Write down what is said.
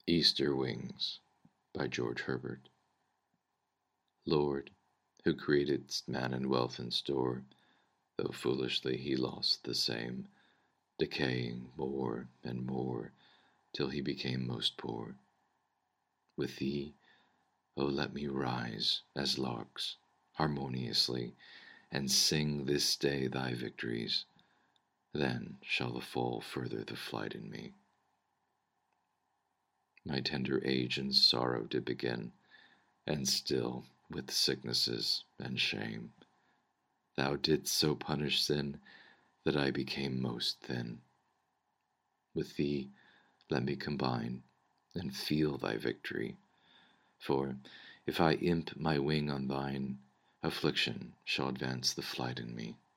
Easter Wings by George Herbert. Lord, who createdst man in wealth and store, though foolishly he lost the same, decaying more and more, till he became most poor. With thee, O let me rise as larks, harmoniously, and sing this day thy victories, then shall the fall further the flight in me. My tender age in sorrow did begin, and still with sicknesses and shame. Thou didst so punish sin, that I became most thin. With thee let me combine, and feel thy victory. For if I imp my wing on thine, affliction shall advance the flight in me.